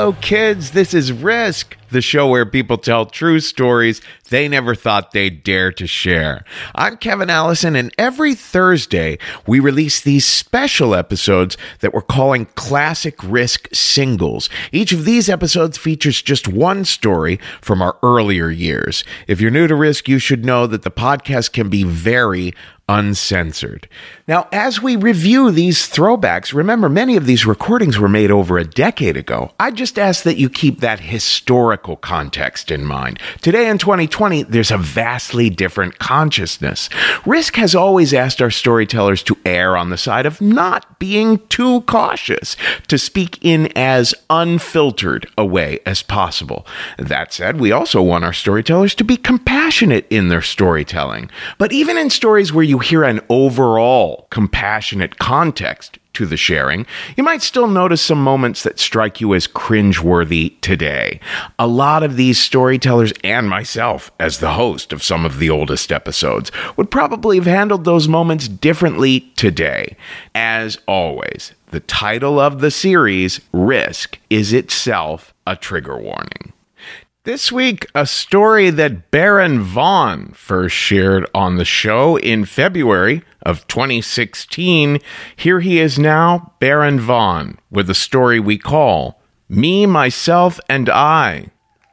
Hello, kids. This is Risk, the show where people tell true stories they never thought they'd dare to share. I'm Kevin Allison, and every Thursday, we release these special episodes that we're calling Classic Risk Singles. Each of these episodes features just one story from our earlier years. If you're new to Risk, you should know that the podcast can be very uncensored. Now, as we review these throwbacks, remember many of these recordings were made over a decade ago. I just ask that you keep that historical context in mind. Today in 2020, there's a vastly different consciousness. Risk has always asked our storytellers to err on the side of not being too cautious, to speak in as unfiltered a way as possible. That said, we also want our storytellers to be compassionate in their storytelling. But even in stories where you hear an overall compassionate context to the sharing, you might still notice some moments that strike you as cringeworthy today. A lot of these storytellers, and myself as the host of some of the oldest episodes, would probably have handled those moments differently today. As always, the title of the series, Risk, is itself a trigger warning. This week, a story that Baron Vaughn first shared on the show in February of 2016. Here he is now, Baron Vaughn, with a story we call Me, Myself, and I.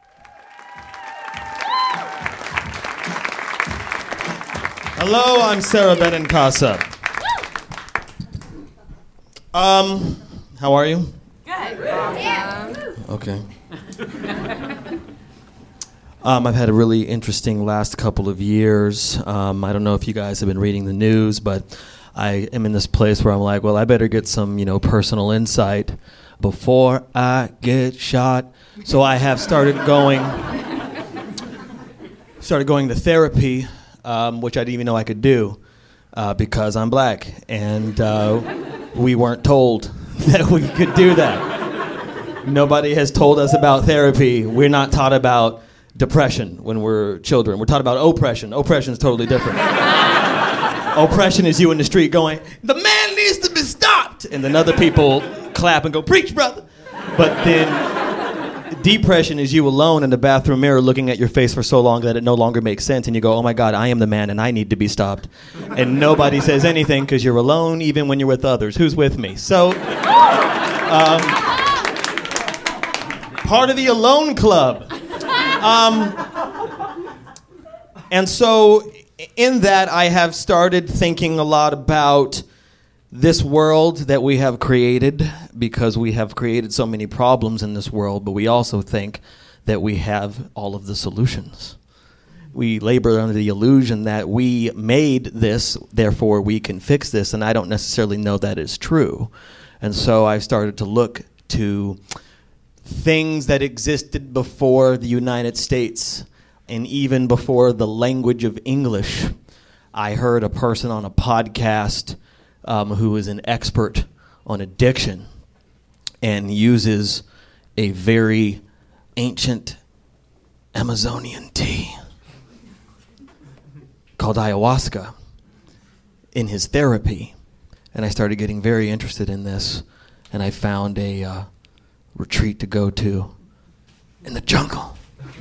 Hello, I'm Sarah Benincasa. How are you? Good. Awesome. Okay. I've had a really interesting last couple of years. I don't know if you guys have been reading the news, but I am in this place where I'm like, well, I better get some, personal insight before I get shot. So I have started going to therapy, which I didn't even know I could do because I'm black, and we weren't told that we could do that. Nobody has told us about therapy. We're not taught about depression when we're children. We're taught about oppression. Oppression is totally different. Oppression is you in the street going, the man needs to be stopped. And then other people clap and go, preach, brother. But then depression is you alone in the bathroom mirror looking at your face for so long that it no longer makes sense. And you go, oh my God, I am the man and I need to be stopped. And nobody says anything because you're alone even when you're with others. Who's with me? So, part of the alone club. And so in that, I have started thinking a lot about this world that we have created, because we have created so many problems in this world, but we also think that we have all of the solutions. We labor under the illusion that we made this, therefore we can fix this, and I don't necessarily know that is true. And so I've started to look to things that existed before the United States and even before the language of English. I heard a person on a podcast who is an expert on addiction and uses a very ancient Amazonian tea called ayahuasca in his therapy. And I started getting very interested in this, and I found a retreat to go to in the jungle.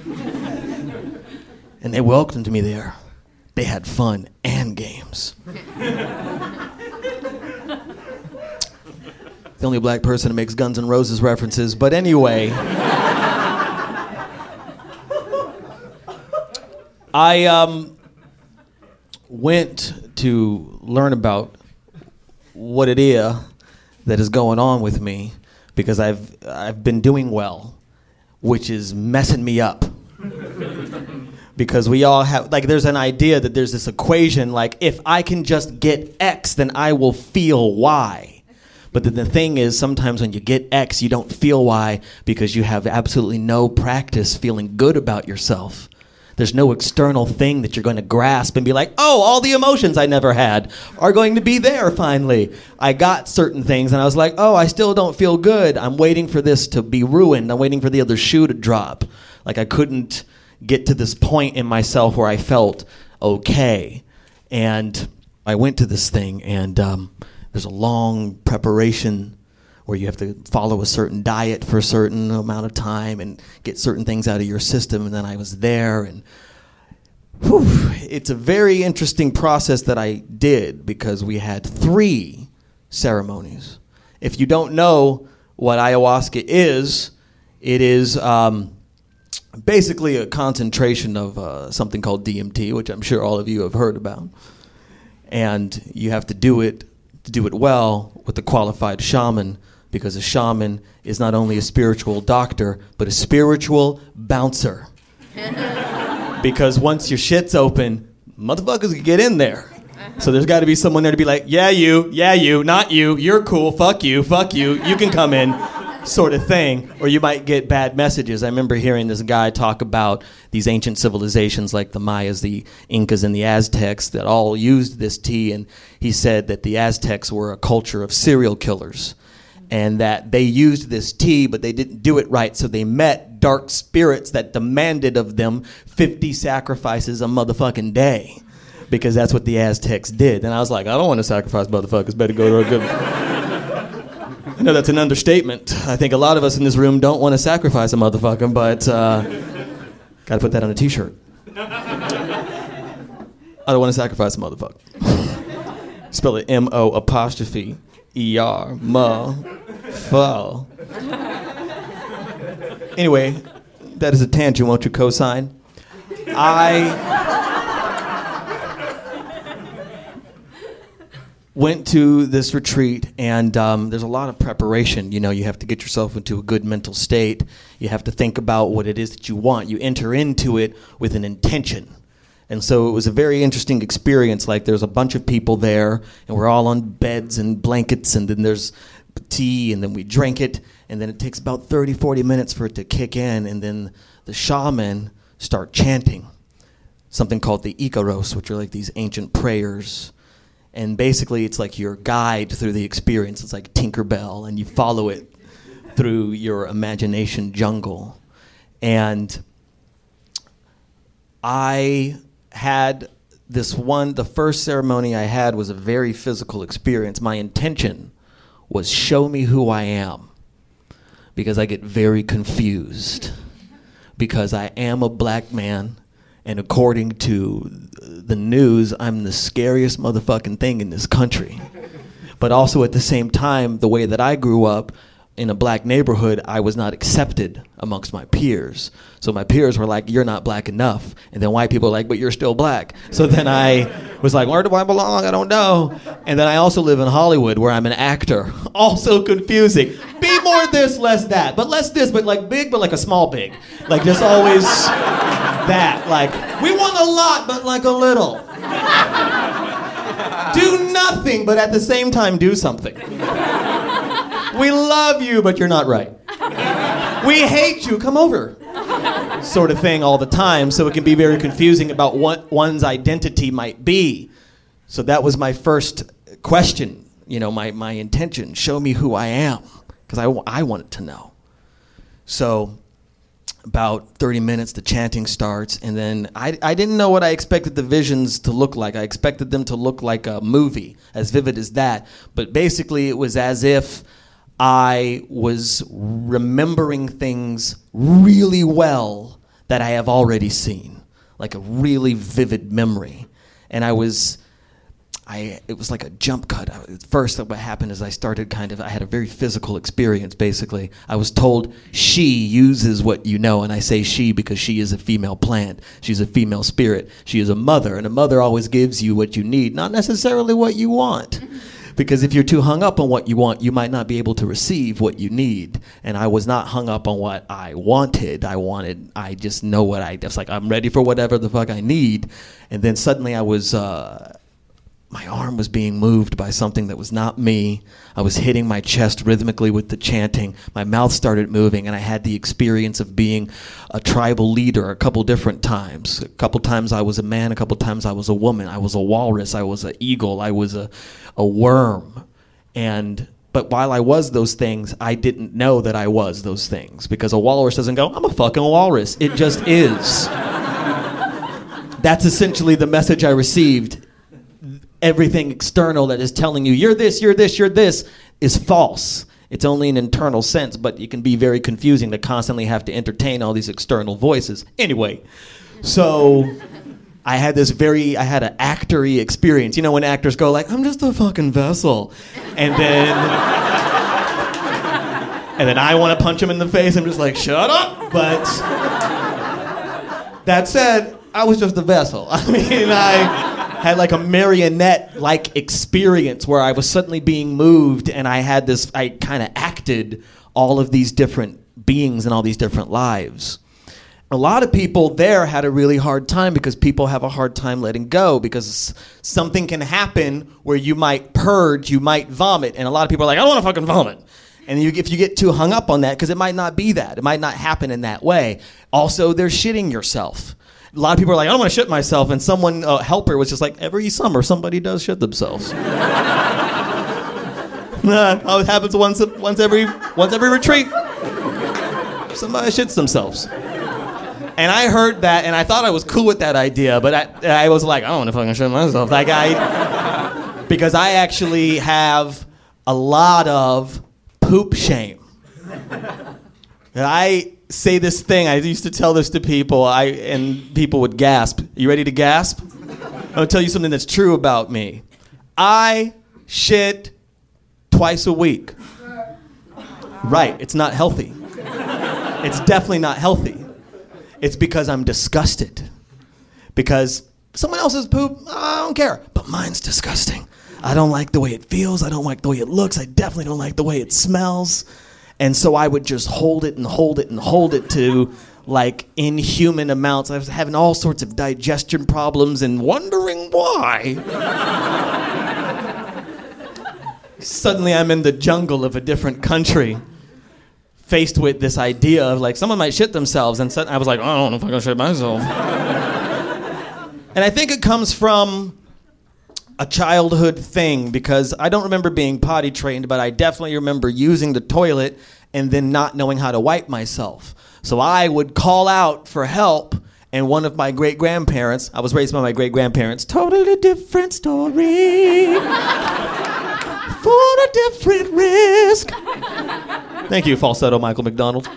And they welcomed me there. They had fun and games. The only black person who makes Guns N' Roses references, but anyway. I went to learn about what it is that is going on with me, because I've been doing well, which is messing me up. Because we all have, there's an idea that there's this equation, if I can just get X, then I will feel Y. But then the thing is, sometimes when you get X, you don't feel Y because you have absolutely no practice feeling good about yourself. There's no external thing that you're going to grasp and be like, oh, all the emotions I never had are going to be there finally. I got certain things and I was like, oh, I still don't feel good. I'm waiting for this to be ruined. I'm waiting for the other shoe to drop. I couldn't get to this point in myself where I felt okay. And I went to this thing, and there's a long preparation where you have to follow a certain diet for a certain amount of time and get certain things out of your system. And then I was there, and it's a very interesting process that I did because we had 3 ceremonies. If you don't know what ayahuasca is, it is basically a concentration of something called DMT, which I'm sure all of you have heard about. And you have to do it well with a qualified shaman, because a shaman is not only a spiritual doctor, but a spiritual bouncer. Because once your shit's open, motherfuckers can get in there. So there's got to be someone there to be like, yeah, you, not you, you're cool, fuck you, you can come in, sort of thing. Or you might get bad messages. I remember hearing this guy talk about these ancient civilizations like the Mayas, the Incas, and the Aztecs that all used this tea, and he said that the Aztecs were a culture of serial killers, and that they used this tea, but they didn't do it right, so they met dark spirits that demanded of them 50 sacrifices a motherfucking day, because that's what the Aztecs did. And I was like, I don't want to sacrifice motherfuckers, better go to a good... I know that's an understatement. I think a lot of us in this room don't want to sacrifice a motherfucker, but gotta put that on a t-shirt. I don't want to sacrifice a motherfucker. Spell it M-O''E-R, ma-fa. Anyway, that is a tangent. Won't you co-sign? I went to this retreat, and there's a lot of preparation. You know, you have to get yourself into a good mental state. You have to think about what it is that you want. You enter into it with an intention. And so it was a very interesting experience. Like, there's a bunch of people there, and we're all on beds and blankets, and then there's tea, and then we drink it, and then it takes about 30, 40 minutes for it to kick in, and then the shaman start chanting something called the Icaros, which are like these ancient prayers. And basically, it's like your guide through the experience. It's like Tinkerbell, and you follow it through your imagination jungle. And I had the first ceremony I had was a very physical experience. My intention was show me who I am, because I get very confused, because I am a black man, and according to the news, I'm the scariest motherfucking thing in this country. But also at the same time, the way that I grew up in a black neighborhood, I was not accepted amongst my peers. So my peers were like, you're not black enough. And then white people were like, but you're still black. So then I was like, where do I belong? I don't know. And then I also live in Hollywood, where I'm an actor. Also confusing. Be more this, less that. But less this, but like big, but like a small big. Like just always that. Like, we want a lot, but like a little. Do nothing, but at the same time do something. We love you, but you're not right. We hate you, come over. Sort of thing all the time, so it can be very confusing about what one's identity might be. So that was my first question, you know, my intention. Show me who I am, because I wanted to know. So about 30 minutes, the chanting starts, and then I didn't know what I expected the visions to look like. I expected them to look like a movie, as vivid as that. But basically, it was as if I was remembering things really well that I have already seen, like a really vivid memory. And it was like a jump cut. First, what happened is I had a very physical experience, basically. I was told she uses what you know, and I say she because she is a female plant. She's a female spirit. She is a mother, and a mother always gives you what you need, not necessarily what you want. Because if you're too hung up on what you want, you might not be able to receive what you need. And I was not hung up on what I wanted. I just know what it's like, I'm ready for whatever the fuck I need. And then suddenly my arm was being moved by something that was not me. I was hitting my chest rhythmically with the chanting. My mouth started moving, and I had the experience of being a tribal leader a couple different times. A couple times I was a man, a couple times I was a woman. I was a walrus, I was an eagle, I was a worm. But while I was those things, I didn't know that I was those things, because a walrus doesn't go, I'm a fucking walrus. It just is. That's essentially the message I received. Everything external that is telling you, you're this, is false. It's only an internal sense, but it can be very confusing to constantly have to entertain all these external voices. Anyway, so I had an actor-y experience. You know when actors go like, I'm just a fucking vessel. And then I want to punch him in the face. I'm just like, shut up. But that said, I was just a vessel. I mean, I had like a marionette-like experience where I was suddenly being moved, and I kind of acted all of these different beings and all these different lives. A lot of people there had a really hard time because people have a hard time letting go because something can happen where you might purge, you might vomit, and a lot of people are like, I don't want to fucking vomit. And if you get too hung up on that, because it might not be that. It might not happen in that way. Also, they're shitting yourself. A lot of people are like, I don't want to shit myself. And someone, a helper, was just like, every summer somebody does shit themselves. It happens once every retreat. Somebody shits themselves. And I heard that, and I thought I was cool with that idea, but I was like, I don't want to fucking shit myself. Because I actually have a lot of poop shame. And I say this thing, I used to tell this to people, and people would gasp. You ready to gasp? I'll tell you something that's true about me. I shit twice a week. Right, it's not healthy. It's definitely not healthy. It's because I'm disgusted. Because someone else's poop, I don't care. But mine's disgusting. I don't like the way it feels. I don't like the way it looks. I definitely don't like the way it smells. And so I would just hold it and hold it and hold it to like inhuman amounts. I was having all sorts of digestion problems and wondering why. Suddenly I'm in the jungle of a different country, faced with this idea of like someone might shit themselves, and suddenly I was like, oh, I don't know if I'm gonna shit myself. And I think it comes from a childhood thing, because I don't remember being potty trained, but I definitely remember using the toilet and then not knowing how to wipe myself. So I would call out for help, and one of my great-grandparents, I was raised by my great-grandparents, totally different story, for a different risk. Thank you, falsetto Michael McDonald.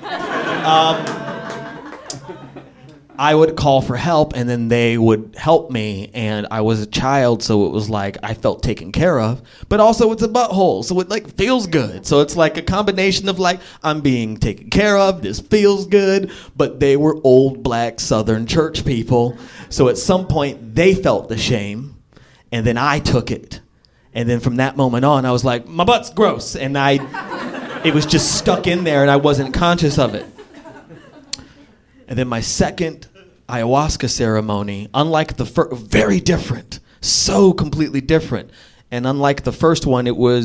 I would call for help, and then they would help me, and I was a child, so it was like I felt taken care of, but also it's a butthole, so it like feels good. So it's like a combination of like, I'm being taken care of, this feels good, but they were old black Southern church people, so at some point they felt the shame, and then I took it. And then from that moment on, I was like, my butt's gross, and it was just stuck in there, and I wasn't conscious of it. And then my second ayahuasca ceremony, unlike the first, very different, so completely different. And unlike the first one,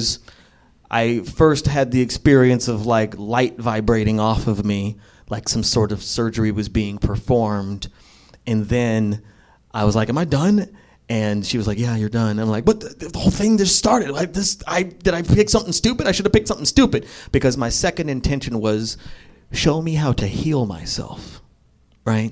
I first had the experience of like light vibrating off of me, like some sort of surgery was being performed. And then I was like, am I done? And she was like, yeah, you're done. I'm like, but the whole thing just started like this. Did I pick something stupid? I should have picked something stupid, because my second intention was, show me how to heal myself, right?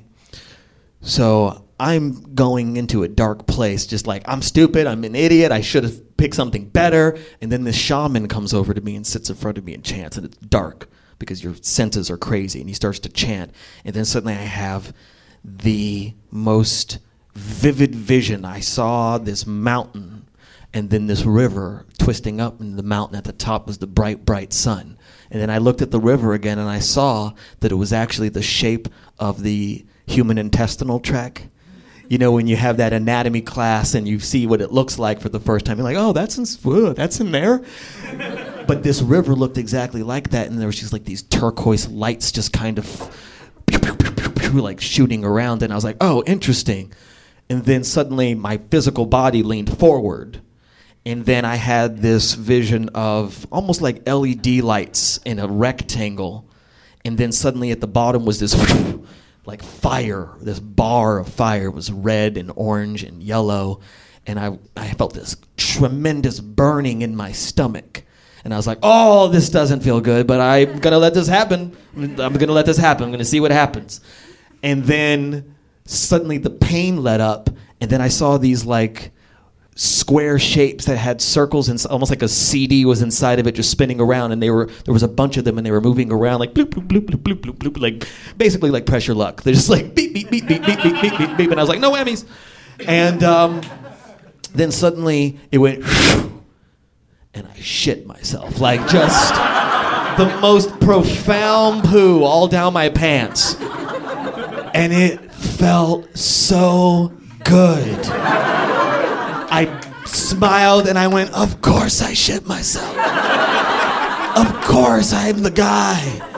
So I'm going into a dark place, just like, I'm stupid, I'm an idiot, I should have picked something better. And then this shaman comes over to me and sits in front of me and chants, and it's dark because your senses are crazy, and he starts to chant. And then suddenly I have the most vivid vision. I saw this mountain and then this river twisting up, and the mountain at the top was the bright, bright sun. And then I looked at the river again, and I saw that it was actually the shape of the human intestinal tract. You know, when you have that anatomy class and you see what it looks like for the first time, you're like, oh, that's in there. But this river looked exactly like that, and there was just like these turquoise lights just kind of like shooting around, and I was like, oh, interesting. And then suddenly my physical body leaned forward, and then I had this vision of almost like LED lights in a rectangle, and then suddenly at the bottom was this like fire, this bar of fire. Was red and orange and yellow, and I felt this tremendous burning in my stomach. And I was like, oh, this doesn't feel good, but I'm going to let this happen. I'm going to let this happen. I'm going to see what happens. And then suddenly the pain let up, and then I saw these like square shapes that had circles and almost like a CD was inside of it, just spinning around. And there was a bunch of them, and they were moving around like bloop bloop bloop bloop bloop bloop bloop, like basically like pressure luck. They're just like beep beep beep beep beep beep beep beep beep. And I was like, no whammies. And then suddenly it went, and I shit myself, like just the most profound poo all down my pants, and it felt so good. I smiled and I went, of course I shit myself. Of course I'm the guy.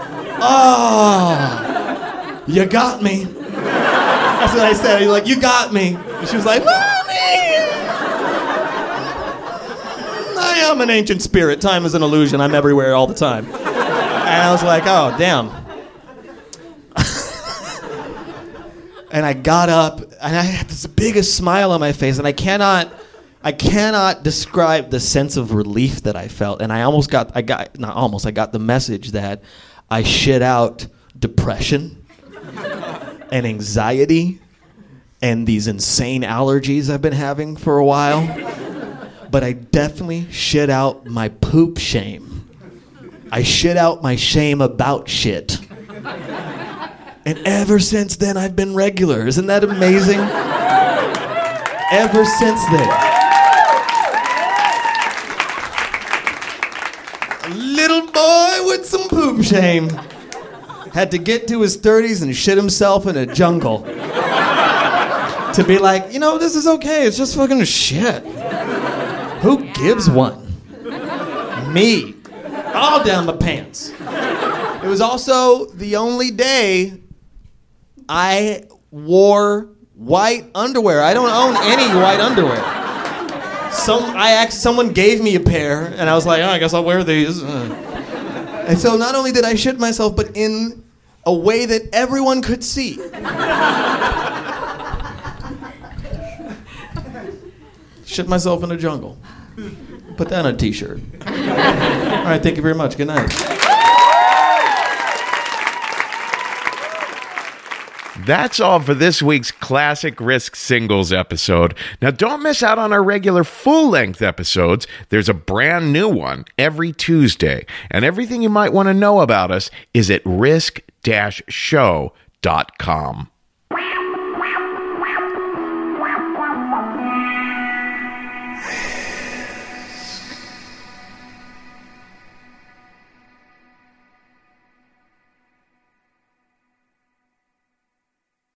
Oh, you got me. That's what I said. You're like, you got me. And she was like, Mommy! I am an ancient spirit. Time is an illusion. I'm everywhere all the time. And I was like, oh, damn. And I got up, and I had this biggest smile on my face, and I cannot describe the sense of relief that I felt. And I got the message that I shit out depression and anxiety and these insane allergies I've been having for a while. But I definitely shit out my poop shame. I shit out my shame about shit. And ever since then, I've been regular. Isn't that amazing? Ever since then. A little boy with some poop shame had to get to his 30s and shit himself in a jungle. To be like, this is okay. It's just fucking shit. Who gives one? Me. All down my pants. It was also the only day I wore white underwear. I don't own any white underwear. Someone gave me a pair, and I was like, I guess I'll wear these. And so not only did I shit myself, but in a way that everyone could see. Shit myself in a jungle. Put that on a t-shirt. All right, thank you very much. Good night. That's all for this week's Classic Risk Singles episode. Now, don't miss out on our regular full-length episodes. There's a brand new one every Tuesday. And everything you might want to know about us is at risk-show.com.